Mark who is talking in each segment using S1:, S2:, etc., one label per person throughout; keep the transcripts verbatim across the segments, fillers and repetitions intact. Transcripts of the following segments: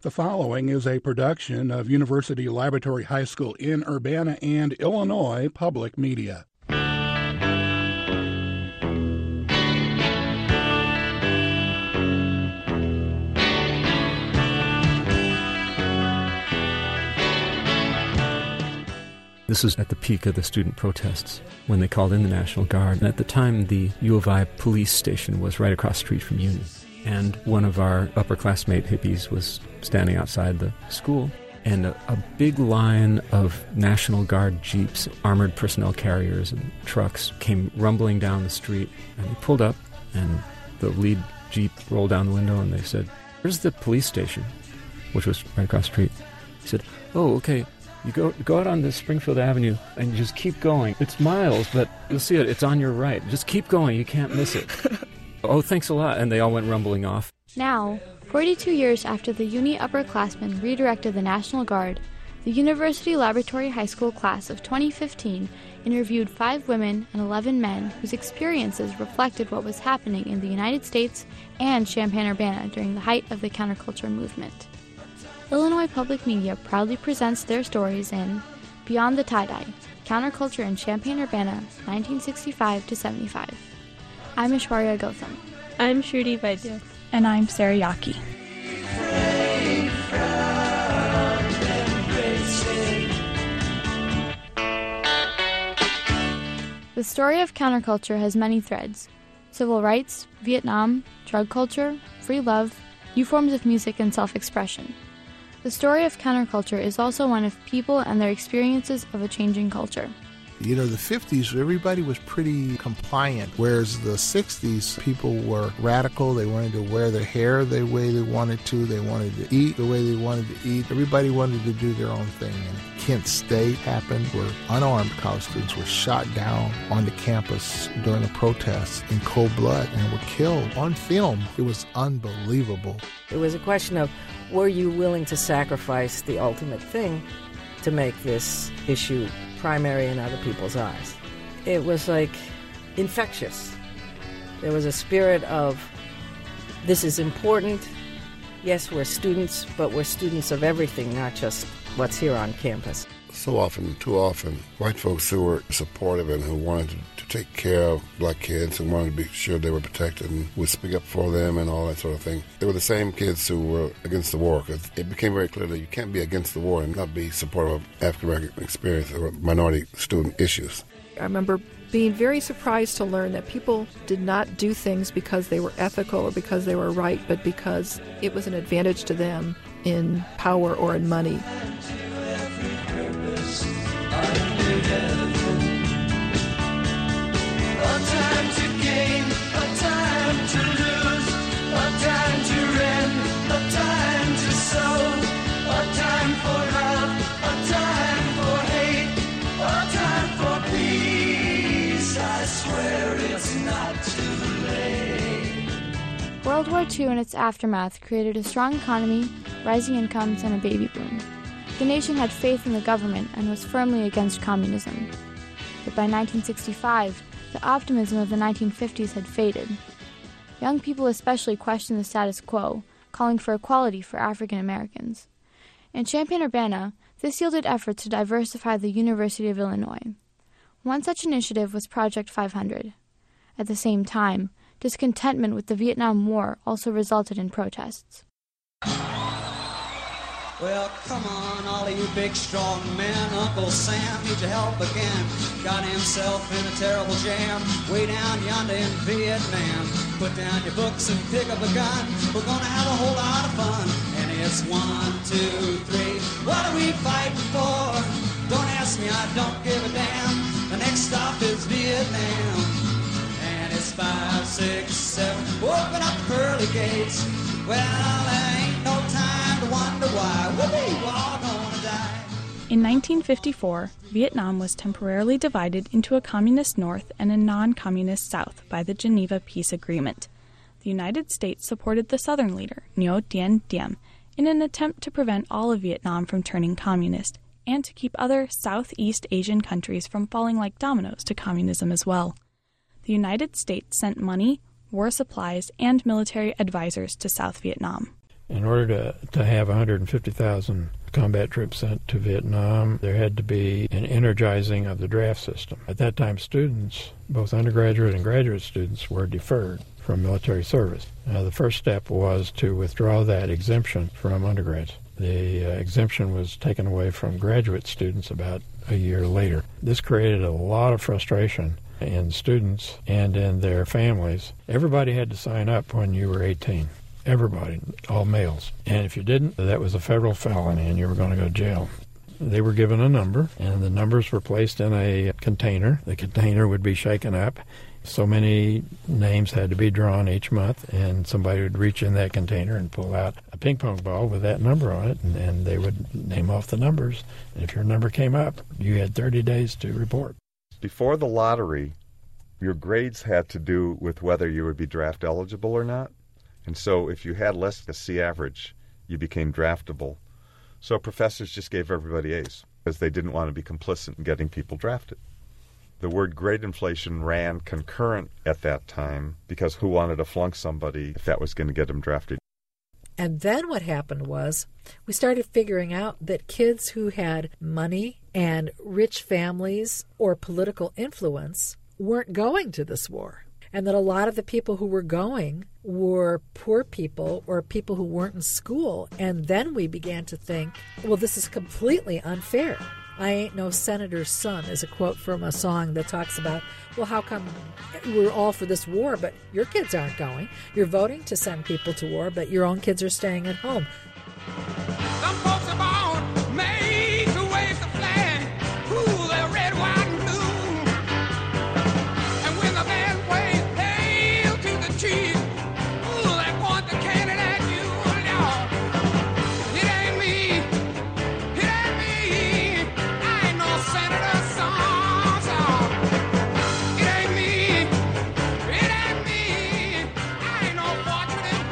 S1: The following is a production of University Laboratory High School in Urbana and Illinois Public Media.
S2: This was at the peak of the student protests when they called in the National Guard. And at the time, the U of I police station was right across the street from Union. And one of our upperclassmate hippies was standing outside the school, and a, a big line of National Guard jeeps, armored personnel carriers, and trucks came rumbling down the street. And they pulled up, and the lead jeep rolled down the window, and they said, "Where's the police station?" Which was right across the street. He said, "Oh, okay. You go go out on this Springfield Avenue and just keep going. It's miles, but you'll see it. It's on your right. Just keep going. You can't miss it." "Oh, thanks a lot." And they all went rumbling off.
S3: Now, forty-two years after the Uni upperclassmen redirected the National Guard, the University Laboratory High School class of twenty fifteen interviewed five women and eleven men whose experiences reflected what was happening in the United States and Champaign-Urbana during the height of the counterculture movement. Illinois Public Media proudly presents their stories in Beyond the Tie-Dye, Counterculture in Champaign-Urbana, nineteen sixty-five to seventy-five. I'm Ishwarya Gautam.
S4: I'm Shruti Vaidya.
S5: And I'm Sarah Yaki.
S3: The story of counterculture has many threads: civil rights, Vietnam, drug culture, free love, new forms of music and self-expression. The story of counterculture is also one of people and their experiences of a changing culture.
S6: You know, the fifties, everybody was pretty compliant, whereas the sixties, people were radical. They wanted to wear their hair the way they wanted to. They wanted to eat the way they wanted to eat. Everybody wanted to do their own thing. And Kent State happened, where unarmed college students were shot down on the campus during the protests in cold blood and were killed on film. It was unbelievable.
S7: It was a question of, were you willing to sacrifice the ultimate thing to make this issue primary in other people's eyes? It was like infectious. There was a spirit of, this is important. Yes, we're students, but we're students of everything, not just what's here on campus.
S8: So often, too often, white folks who were supportive and who wanted to, to take care of black kids and wanted to be sure they were protected and would speak up for them and all that sort of thing. They were the same kids who were against the war, because it became very clear that you can't be against the war and not be supportive of African-American experience or minority student issues.
S9: I remember being very surprised to learn that people did not do things because they were ethical or because they were right, but because it was an advantage to them in power or in money.
S3: World War Two and its aftermath created a strong economy, rising incomes, and a baby boom. The nation had faith in the government and was firmly against communism. But by nineteen sixty-five, the optimism of the nineteen fifties had faded. Young people especially questioned the status quo, calling for equality for African Americans. In Champaign-Urbana, this yielded efforts to diversify the University of Illinois. One such initiative was Project five hundred. At the same time, discontentment with the Vietnam War also resulted in protests.
S10: Well, come on, all of you big, strong men. Uncle Sam needs your help again. Got himself in a terrible jam way down yonder in Vietnam. Put down your books and pick up a gun. We're gonna have a whole lot of fun. And it's one, two, three. What are we fighting for? Don't ask me, I don't give a damn. The next stop is Vietnam. And it's five, six, seven. Open up the pearly gates. Well, there ain't no time to wonder why. Whoopee, we're all gonna die.
S5: In nineteen fifty-four, Vietnam was temporarily divided into a communist North and a non-communist South by the Geneva Peace Agreement. The United States supported the Southern leader, Ngo Dien Diem, in an attempt to prevent all of Vietnam from turning communist, and to keep other Southeast Asian countries from falling like dominoes to communism as well. The United States sent money, war supplies, and military advisors to South Vietnam.
S4: In order to, to have one hundred fifty thousand combat troops sent to Vietnam, there had to be an energizing of the draft system. At that time, students, both undergraduate and graduate students, were deferred from military service. Uh, the first step was to withdraw that exemption from undergrads. The uh, exemption was taken away from graduate students about a year later. This created a lot of frustration in students and in their families. Everybody had to sign up when you were eighteen. Everybody, all males. And if you didn't, that was a federal felony and you were going to go to jail. They were given a number, and the numbers were placed in a container. The container would be shaken up. So many names had to be drawn each month, and somebody would reach in that container and pull out a ping pong ball with that number on it, and, and they would name off the numbers. And if your number came up, you had thirty days to report.
S11: Before the lottery, your grades had to do with whether you would be draft eligible or not. And so if you had less than a C average, you became draftable. So professors just gave everybody A's because they didn't want to be complicit in getting people drafted. The word grade inflation ran concurrent at that time because who wanted to flunk somebody if that was going to get them drafted?
S7: And then what happened was we started figuring out that kids who had money and rich families or political influence weren't going to this war. And that a lot of the people who were going were poor people or people who weren't in school. And then we began to think, well, this is completely unfair. I ain't no senator's son is a quote from a song that talks about, well, how come we're all for this war, but your kids aren't going? You're voting to send people to war, but your own kids are staying at home.
S12: Some folks are born made to wave the flag, ooh, they're red, white, and blue. And when the band plays hail to the chief, ooh, they point the cannon at you. No, it ain't me, it ain't me. I ain't no senator's son, son. It ain't me, it ain't me. I ain't no fortunate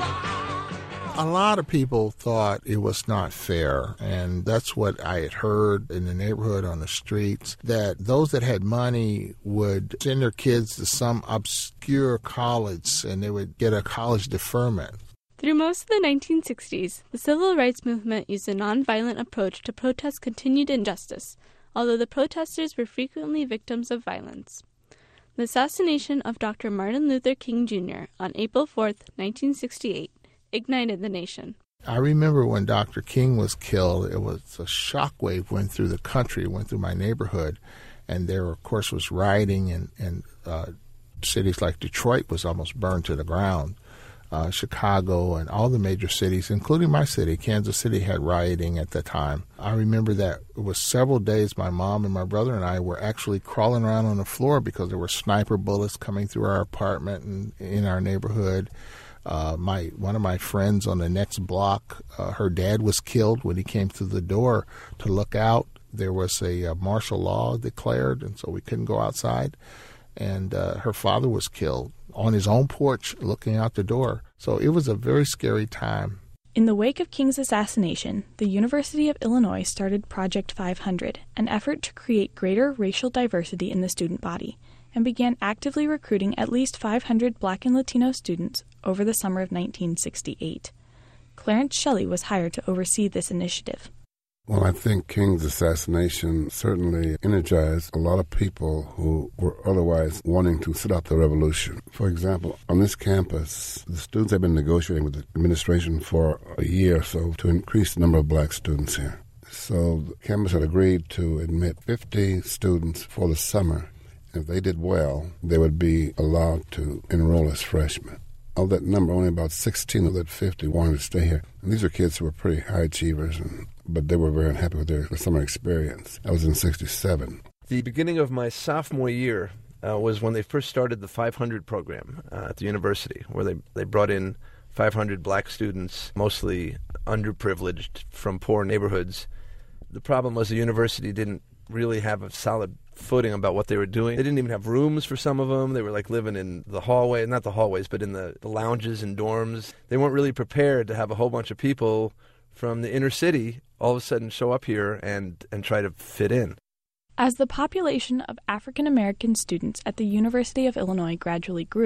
S12: one.
S6: A lot of people thought it was not fair, and that's what I had heard in the neighborhood on the streets, that those that had money would send their kids to some obscure college and they would get a college deferment.
S13: Through most of the nineteen sixties, the civil rights movement used a nonviolent approach to protest continued injustice, although the protesters were frequently victims of violence. The assassination of Doctor Martin Luther King Junior on April fourth, nineteen sixty-eight, ignited the nation.
S6: I remember when Doctor King was killed, it was a shockwave went through the country, went through my neighborhood, and there, of course, was rioting, and, and uh, cities like Detroit was almost burned to the ground. Uh, Chicago and all the major cities, including my city, Kansas City, had rioting at the time. I remember that it was several days my mom and my brother and I were actually crawling around on the floor because there were sniper bullets coming through our apartment and in our neighborhood. Uh, my one of my friends on the next block, uh, her dad was killed when he came through the door to look out. There was a, a martial law declared, and so we couldn't go outside. And uh, her father was killed on his own porch looking out the door. So it was a very scary time.
S5: In the wake of King's assassination, the University of Illinois started Project five hundred, an effort to create greater racial diversity in the student body, and began actively recruiting at least five hundred Black and Latino students over the summer of nineteen sixty-eight. Clarence Shelley was hired to oversee this initiative.
S8: Well, I think King's assassination certainly energized a lot of people who were otherwise wanting to stop the revolution. For example, on this campus, the students have been negotiating with the administration for a year or so to increase the number of black students here. So the campus had agreed to admit fifty students for the summer. If they did well, they would be allowed to enroll as freshmen. Of that number, only about sixteen of that fifty wanted to stay here. And these are kids who were pretty high achievers, and, but they were very unhappy with their summer experience. I was in sixty-seven.
S14: The beginning of my sophomore year uh, was when they first started the five hundred program uh, at the university, where they, they brought in five hundred black students, mostly underprivileged from poor neighborhoods. The problem was the university didn't really have a solid footing about what they were doing. They didn't even have rooms for some of them. They were like living in the hallway, not the hallways, but in the, the lounges and dorms. They weren't really prepared to have a whole bunch of people from the inner city all of a sudden show up here and, and try to fit in.
S5: As the population of African American students at the University of Illinois gradually grew,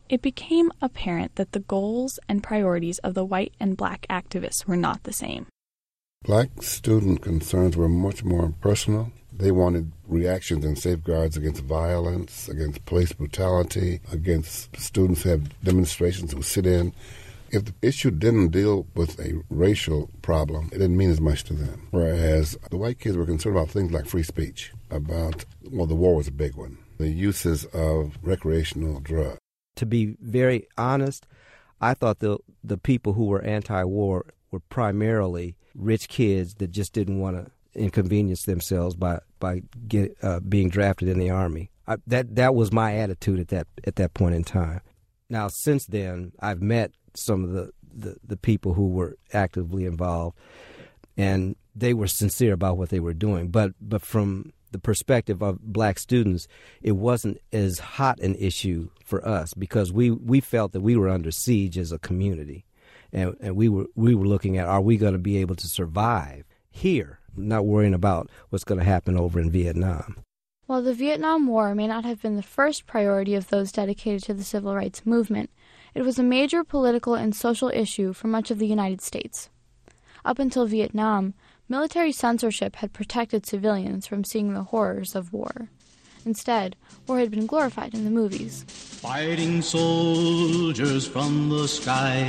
S5: it became apparent that the goals and priorities of the white and black activists were not the same.
S8: Black student concerns were much more personal. They wanted reactions and safeguards against violence, against police brutality, against students who have demonstrations who sit in. If the issue didn't deal with a racial problem, it didn't mean as much to them. Whereas the white kids were concerned about things like free speech, about, well, the war was a big one, the uses of recreational drugs.
S15: To be very honest, I thought the the people who were anti-war were primarily rich kids that just didn't want to inconvenience themselves by by get, uh, being drafted in the Army. I, that that was my attitude at that at that point in time. Now, since then, I've met some of the, the, the people who were actively involved, and they were sincere about what they were doing. But but from the perspective of black students, it wasn't as hot an issue for us because we, we felt that we were under siege as a community. And, and we were we were looking at, are we going to be able to survive here, not worrying about what's going to happen over in Vietnam.
S3: While the Vietnam War may not have been the first priority of those dedicated to the civil rights movement, it was a major political and social issue for much of the United States. Up until Vietnam, military censorship had protected civilians from seeing the horrors of war. Instead, war had been glorified in the movies.
S10: Fighting soldiers from the sky,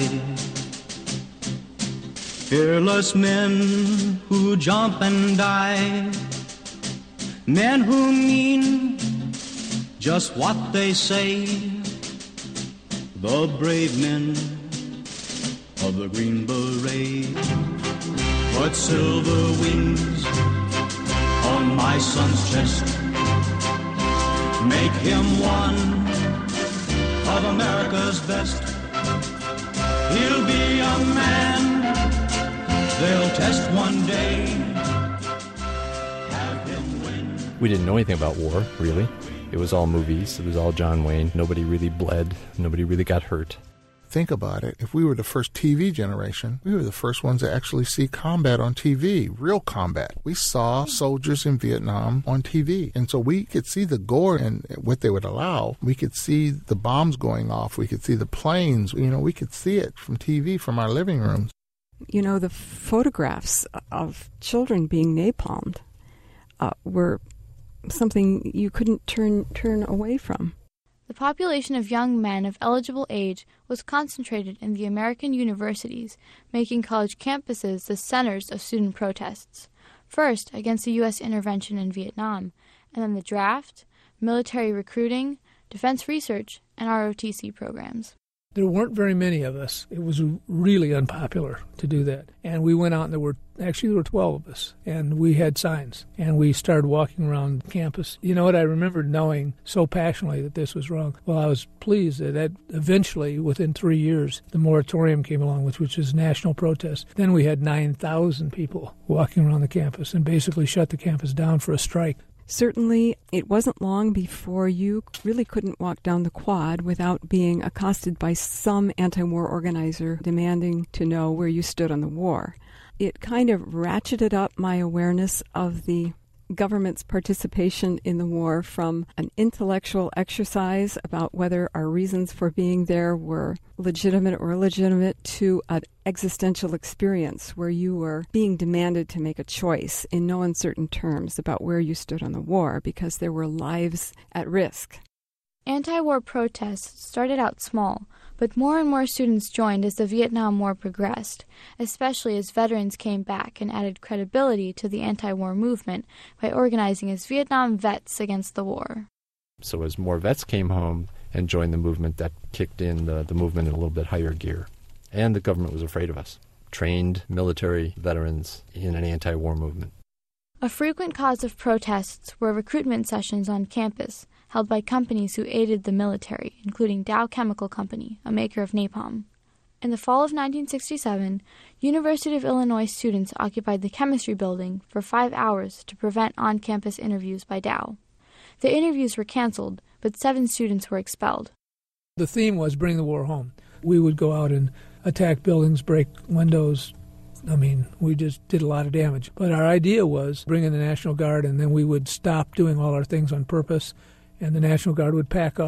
S10: fearless men who jump and die, men who mean just what they say, the brave men of the Green Beret. Put silver wings on my son's chest, make him one of America's best. He'll be a man they'll test one day. Have him win.
S16: We didn't know anything about war, really. It was all movies. It was all John Wayne. Nobody really bled. Nobody really got hurt.
S6: Think about it. If we were the first T V generation, we were the first ones to actually see combat on T V, real combat. We saw soldiers in Vietnam on T V. And so we could see the gore and what they would allow. We could see the bombs going off. We could see the planes. You know, we could see it from T V, from our living rooms.
S17: You know, the photographs of children being napalmed uh, were something you couldn't turn turn away from.
S3: The population of young men of eligible age was concentrated in the American universities, making college campuses the centers of student protests, first against the U S intervention in Vietnam, and then the draft, military recruiting, defense research, and R O T C programs.
S18: There weren't very many of us. It was really unpopular to do that. And we went out, and there were, actually there were twelve of us, and we had signs. And we started walking around campus. You know what, I remember knowing so passionately that this was wrong. Well, I was pleased that, that eventually, within three years, the moratorium came along, which, which is national protest. Then we had nine thousand people walking around the campus and basically shut the campus down for a strike.
S17: Certainly, it wasn't long before you really couldn't walk down the quad without being accosted by some anti-war organizer demanding to know where you stood on the war. It kind of ratcheted up my awareness of the government's participation in the war from an intellectual exercise about whether our reasons for being there were legitimate or illegitimate to an existential experience where you were being demanded to make a choice in no uncertain terms about where you stood on the war because there were lives at risk.
S3: Anti-war protests started out small, but more and more students joined as the Vietnam War progressed, especially as veterans came back and added credibility to the anti-war movement by organizing as Vietnam Vets Against the War.
S16: So as more vets came home and joined the movement, that kicked in the, the movement in a little bit higher gear. And the government was afraid of us. Trained military veterans in an anti-war movement.
S3: A frequent cause of protests were recruitment sessions on campus, held by companies who aided the military, including Dow Chemical Company, a maker of napalm. In the fall of nineteen sixty-seven, University of Illinois students occupied the chemistry building for five hours to prevent on-campus interviews by Dow. The interviews were canceled, but seven students were expelled.
S18: The theme was bring the war home. We would go out and attack buildings, break windows. I mean, we just did a lot of damage. But our idea was bring in the National Guard, and then we would stop doing all our things on purpose, and the National Guard would pack up,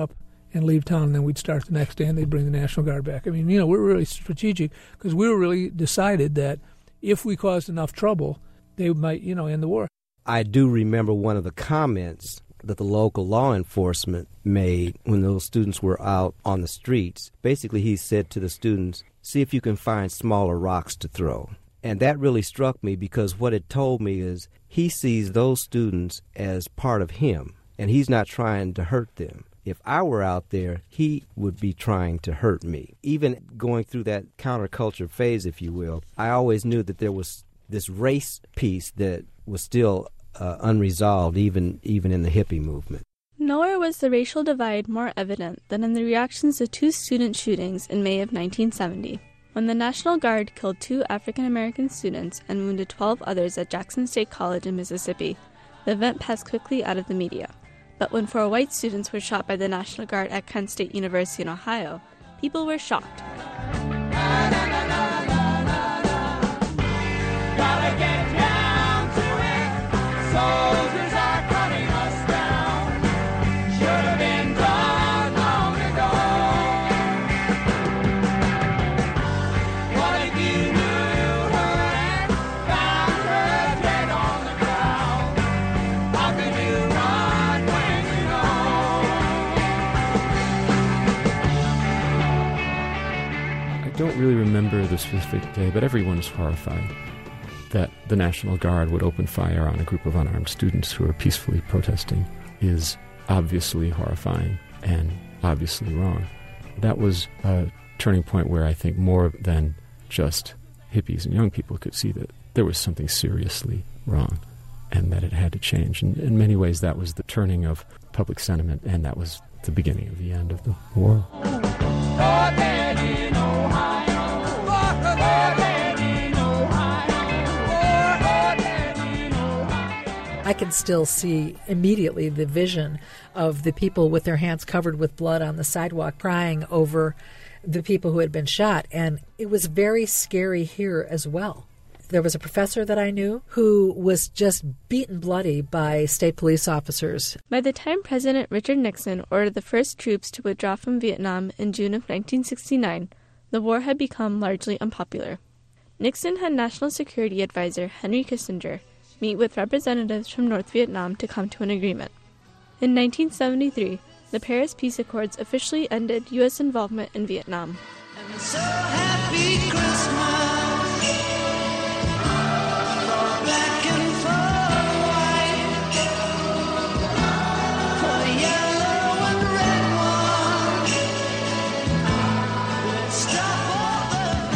S18: and leave town, and then we'd start the next day, and they'd bring the National Guard back. I mean, you know, we're really strategic because we were really decided that if we caused enough trouble, they might, you know, end the war.
S15: I do remember one of the comments that the local law enforcement made when those students were out on the streets. Basically, he said to the students, see if you can find smaller rocks to throw. And that really struck me because what it told me is he sees those students as part of him, and he's not trying to hurt them. If I were out there, he would be trying to hurt me. Even going through that counterculture phase, if you will, I always knew that there was this race piece that was still uh, unresolved, even even in the hippie movement.
S13: Nowhere was the racial divide more evident than in the reactions to two student shootings in May of nineteen seventy, when the National Guard killed two African-American students and wounded twelve others at Jackson State College in Mississippi. The event passed quickly out of the media. But when four white students were shot by the National Guard at Kent State University in Ohio, people were shocked.
S12: Gotta get down to it. Soldiers are cutting us down. Should have been done long ago. What if you knew her and found her dead on the ground? How could you run when you know?
S2: I don't really remember the specific day, but everyone was horrified that the National Guard would open fire on a group of unarmed students who were peacefully protesting is obviously horrifying and obviously wrong. That was a turning point where I think more than just hippies and young people could see that there was something seriously wrong and that it had to change. And in many ways, that was the turning of public sentiment, and that was the beginning of the end of the war.
S19: I can still see immediately the vision of the people with their hands covered with blood on the sidewalk crying over the people who had been shot. And it was very scary here as well. There was a professor that I knew who was just beaten bloody by state police officers.
S13: By the time President Richard Nixon ordered the first troops to withdraw from Vietnam in June of nineteen sixty-nine, the war had become largely unpopular. Nixon had National Security Advisor Henry Kissinger meet with representatives from North Vietnam to come to an agreement. In nineteen seventy-three, the Paris Peace Accords officially ended U S involvement in Vietnam.
S12: And so happy Christmas. For black and for white. For yellow and red one. Let's stop all the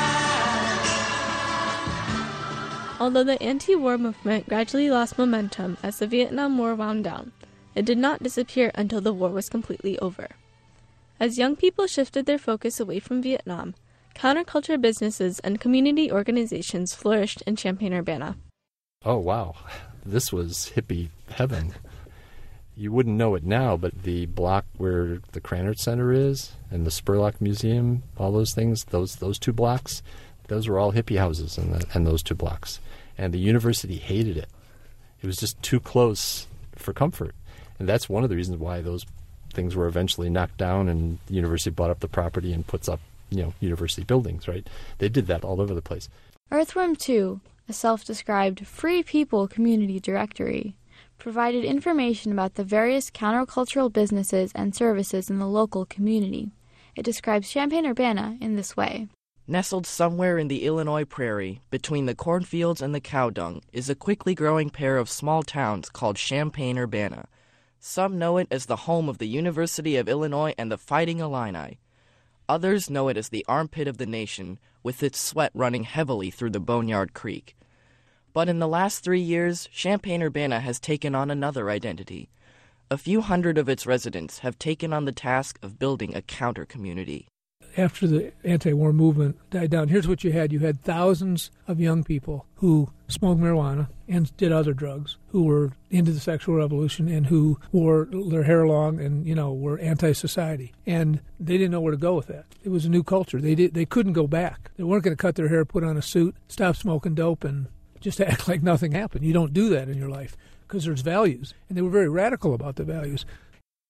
S12: fight.
S13: Although the anti-war movement gradually lost momentum as the Vietnam War wound down, it did not disappear until the war was completely over. As young people shifted their focus away from Vietnam, counterculture businesses and community organizations flourished in Champaign-Urbana.
S16: Oh, wow. This was hippie heaven. You wouldn't know it now, but the block where the Krannert Center is and the Spurlock Museum, all those things, those those two blocks, those were all hippie houses in, the, in those two blocks. And the university hated it. It was just too close for comfort. And that's one of the reasons why those things were eventually knocked down and the university bought up the property and puts up, you know, university buildings, right? They did that all over the place.
S3: Earthworm two, a self-described free people community directory, provided information about the various countercultural businesses and services in the local community. It describes Champaign-Urbana in this way.
S20: Nestled somewhere in the Illinois prairie, between the cornfields and the cow dung, is a quickly growing pair of small towns called Champaign-Urbana. Some know it as the home of the University of Illinois and the Fighting Illini. Others know it as the armpit of the nation, with its sweat running heavily through the Boneyard Creek. But in the last three years, Champaign-Urbana has taken on another identity. A few hundred of its residents have taken on the task of building a counter-community.
S18: After the anti-war movement died down, here's what you had. You had thousands of young people who smoked marijuana and did other drugs, who were into the sexual revolution and who wore their hair long and, you know, were anti-society. And they didn't know where to go with that. It was a new culture. They did, they couldn't go back. They weren't going to cut their hair, put on a suit, stop smoking dope, and just act like nothing happened. You don't do that in your life because there's values. And they were very radical about the values.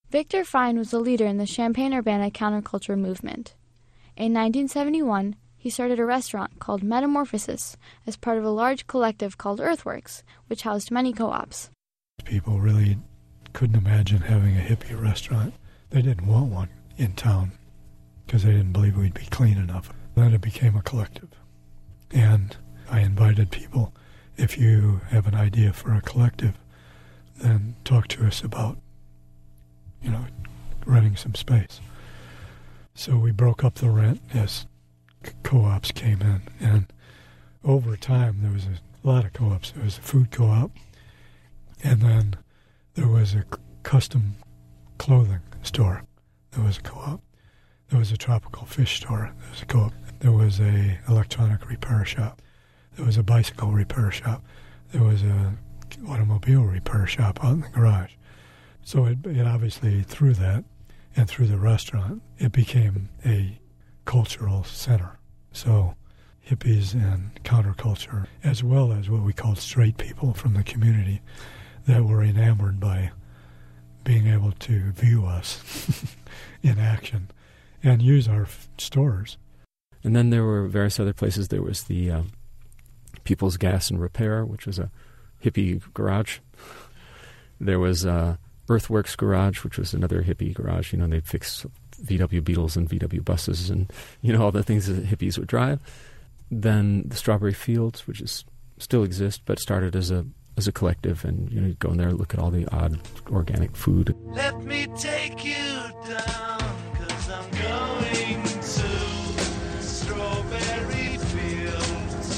S3: Victor Fine was a leader in the Champaign-Urbana counterculture movement. In nineteen seventy-one, he started a restaurant called Metamorphosis as part of a large collective called Earthworks, which housed many co-ops.
S21: People really couldn't imagine having a hippie restaurant. They didn't want one in town because they didn't believe we'd be clean enough. Then it became a collective. And I invited people, if you have an idea for a collective, then talk to us about, you know, renting some space. So we broke up the rent as co-ops came in. And over time, there was a lot of co-ops. There was a food co-op, and then there was a custom clothing store. There was a co-op. There was a tropical fish store. There was a co-op. There was a electronic repair shop. There was a bicycle repair shop. There was a automobile repair shop out in the garage. So it, it obviously, through that and through the restaurant, it became a cultural center. So hippies and counterculture, as well as what we called straight people from the community that were enamored by being able to view us in action and use our f- stores.
S2: And then there were various other places. There was the um, People's Gas and Repair, which was a hippie garage. There was uh, Earthworks Garage, which was another hippie garage. You know, they'd fix V W Beetles and V W buses and, you know, all the things that hippies would drive. Then the Strawberry Fields, which is still exists, but started as a as a collective, and, you know, you'd go in there and look at all the odd organic food.
S12: Let me take you down, 'cause I'm going to Strawberry Fields.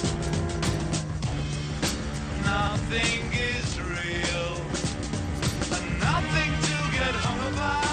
S12: Nothing is real, and nothing to get hung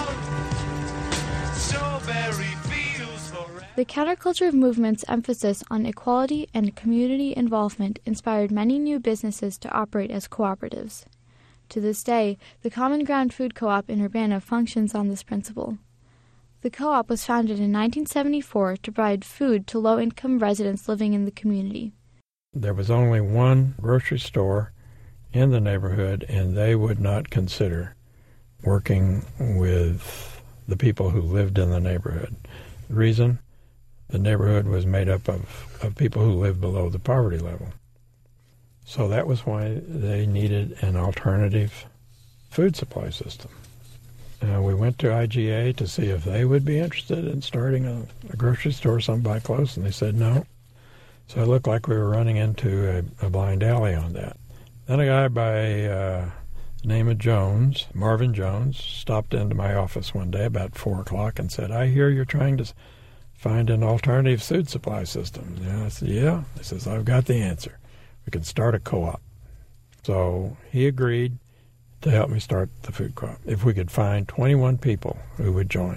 S12: about. Strawberry Fields forever.
S3: The counterculture movement's emphasis on equality and community involvement inspired many new businesses to operate as cooperatives. To this day, the Common Ground Food Co-op in Urbana functions on this principle. The co-op was founded in nineteen seventy-four to provide food to low-income residents living in the community.
S4: There was only one grocery store in the neighborhood, and they would not consider working with the people who lived in the neighborhood. The reason? The neighborhood was made up of, of people who lived below the poverty level. So that was why they needed an alternative food supply system. Uh, we went to I G A to see if they would be interested in starting a, a grocery store someplace close, and they said no. So it looked like we were running into a, a blind alley on that. Then a guy by uh, the name of Jones, Marvin Jones, stopped into my office one day about four o'clock and said, "I hear you're trying to find an alternative food supply system." And I said, "Yeah." He says, "I've got the answer. We can start a co-op." So he agreed to help me start the food co-op if we could find twenty-one people who would join.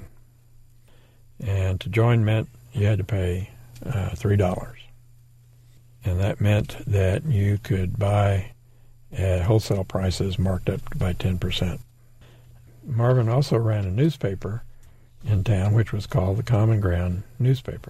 S4: And to join meant you had to pay uh, three dollars. And that meant that you could buy at wholesale prices marked up by ten percent. Marvin also ran a newspaper in town, which was called the Common Ground newspaper.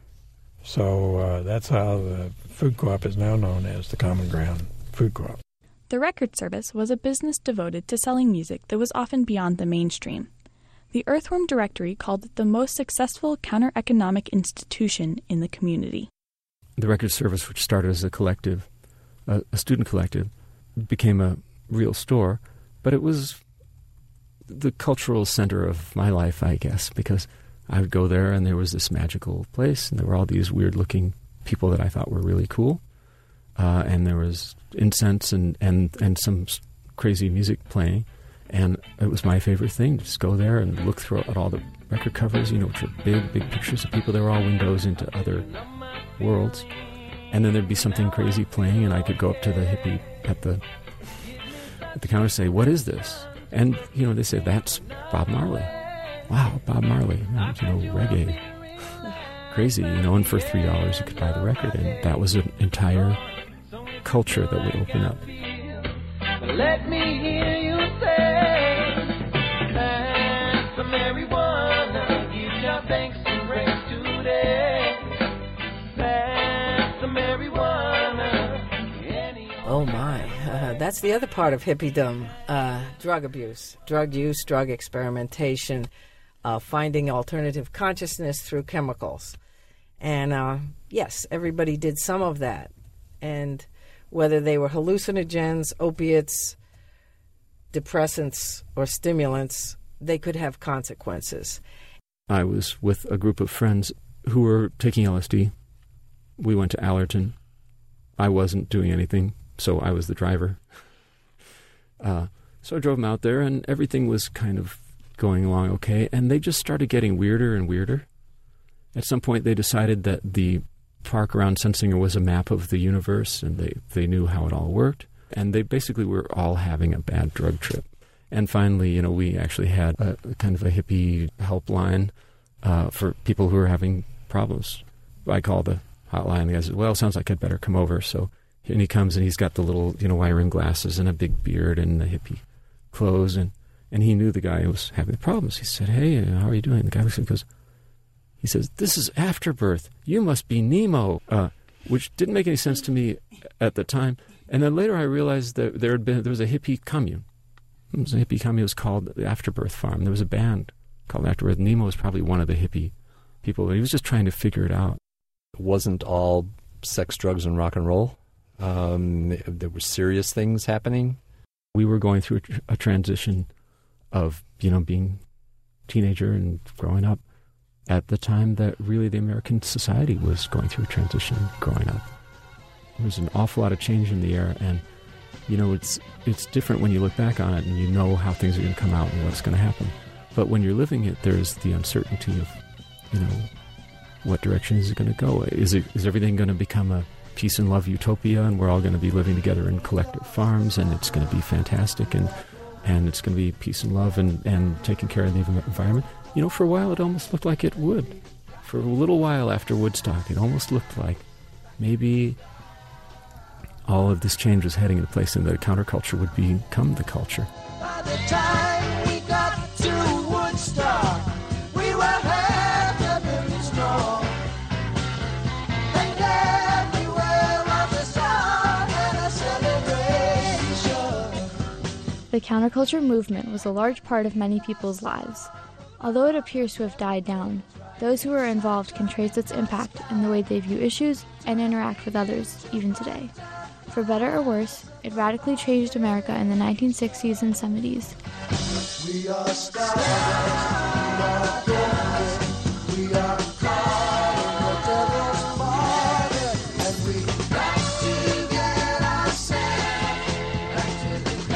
S4: So uh, that's how the food co-op is now known as the Common Ground Food Co-op.
S5: The record service was a business devoted to selling music that was often beyond the mainstream. The Earthworm Directory called it the most successful counter-economic institution in the community.
S2: The record service, which started as a collective, a, a student collective, became a real store, but it was the cultural center of my life, I guess, because I would go there and there was this magical place, and there were all these weird-looking people that I thought were really cool, uh, and there was incense and, and, and some crazy music playing, and it was my favorite thing to just go there and look through at all the record covers, you know, which were big, big pictures of people. They were all windows into other worlds, and then there'd be something crazy playing, and I could go up to the hippie at the at the counter and say, "What is this?" And, you know, they say, "That's Bob Marley." Wow, Bob Marley, you know, reggae. Crazy, you know, and for three dollars you could buy the record, and that was an entire culture that would open up.
S12: Let me hear you say, "Pass the marijuana, give your thanks and praise today. Pass the marijuana."
S7: Oh, my. Uh, that's the other part of hippiedom, uh, drug abuse, drug use, drug experimentation, uh, finding alternative consciousness through chemicals. And, uh, yes, everybody did some of that. And whether they were hallucinogens, opiates, depressants, or stimulants, they could have consequences.
S2: I was with a group of friends who were taking L S D. We went to Allerton. I wasn't doing anything, so I was the driver. Uh, so I drove them out there, and everything was kind of going along okay, and they just started getting weirder and weirder. At some point, they decided that the park around Sensinger was a map of the universe, and they, they knew how it all worked, and they basically were all having a bad drug trip. And finally, you know, we actually had a, a kind of a hippie helpline uh, for people who were having problems. I called the hotline. The guy said, well, sounds like I'd better come over. So, and he comes and he's got the little, you know, wire-rimmed glasses and a big beard and the hippie clothes. And, and he knew the guy was having problems. He said, hey, how are you doing? The guy looks and goes, he says, this is Afterbirth. You must be Nemo, uh, which didn't make any sense to me at the time. And then later I realized that there had been, there was a hippie commune. It was a hippie commune. It was called the Afterbirth Farm. There was a band called Afterbirth. Nemo was probably one of the hippie people. He was just trying to figure it out.
S16: It wasn't all sex, drugs, and rock and roll. Um, there were serious things happening.
S2: We were going through a, a transition of, you know, being a teenager and growing up at the time that really the American society was going through a transition growing up. There was an awful lot of change in the air, and you know, it's it's different when you look back on it and you know how things are going to come out and what's going to happen. But when you're living it, there's the uncertainty of, you know, what direction is it going to go? Is it is everything going to become a peace and love utopia, and we're all going to be living together in collective farms, and it's going to be fantastic, and and it's going to be peace and love and, and taking care of the environment? You know, for a while it almost looked like it would. For a little while after Woodstock, it almost looked like maybe all of this change was heading in a place and the counterculture would become the culture.
S12: By the time we got to Woodstock, we were heavily strong. And everywhere was the sun and a celebration.
S3: The counterculture movement was a large part of many people's lives. Although it appears to have died down, those who were involved can trace its impact in the way they view issues and interact with others, even today. For better or worse, it radically changed America in the nineteen sixties and seventies.
S12: We are stars, we are gold, we are caught in the devil's fire, and we got to get ourselves back to the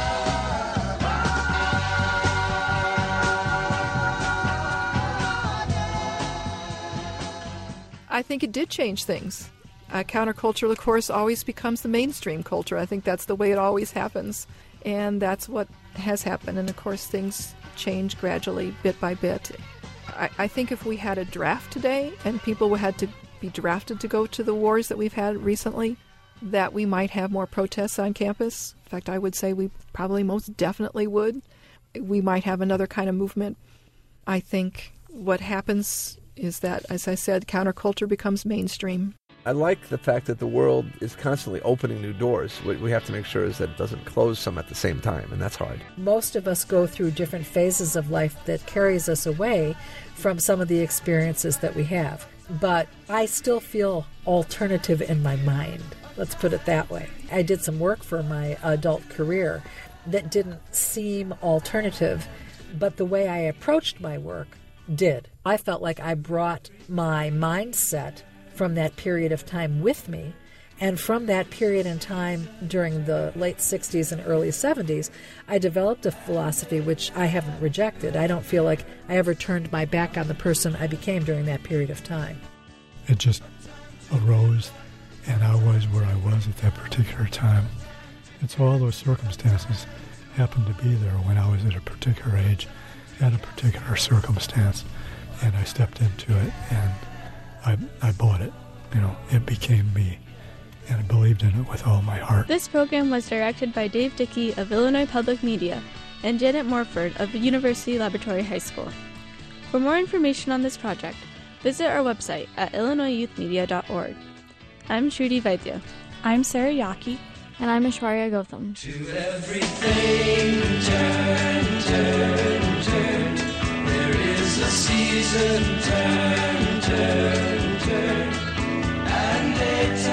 S9: I think it did change things. Uh, counterculture, of course, always becomes the mainstream culture. I think that's the way it always happens. And that's what has happened. And, of course, things change gradually, bit by bit. I, I think if we had a draft today and people had to be drafted to go to the wars that we've had recently, that we might have more protests on campus. In fact, I would say we probably most definitely would. We might have another kind of movement. I think what happens is that, as I said, counterculture becomes mainstream.
S14: I like the fact that the world is constantly opening new doors. What we have to make sure is that it doesn't close some at the same time, and that's hard.
S19: Most of us go through different phases of life that carries us away from some of the experiences that we have. But I still feel alternative in my mind. Let's put it that way. I did some work for my adult career that didn't seem alternative, but the way I approached my work did. I felt like I brought my mindset from that period of time with me, and from that period in time during the late sixties and early seventies, I developed a philosophy which I haven't rejected. I don't feel like I ever turned my back on the person I became during that period of time.
S21: It just arose, and I was where I was at that particular time. And so all those circumstances happened to be there when I was at a particular age, at a particular circumstance, and I stepped into it, and I, I bought it. You know, it became me, and I believed in it with all my heart.
S13: This program was directed by Dave Dickey of Illinois Public Media and Janet Morford of University Laboratory High School. For more information on this project, visit our website at illinois youth media dot org. I'm Shruti Vaidya.
S5: I'm Sarah Yaki.
S3: And I'm Ashwarya Gautam.
S10: To everything turn, turn, turn. There is a season, turn, turn, turn. And a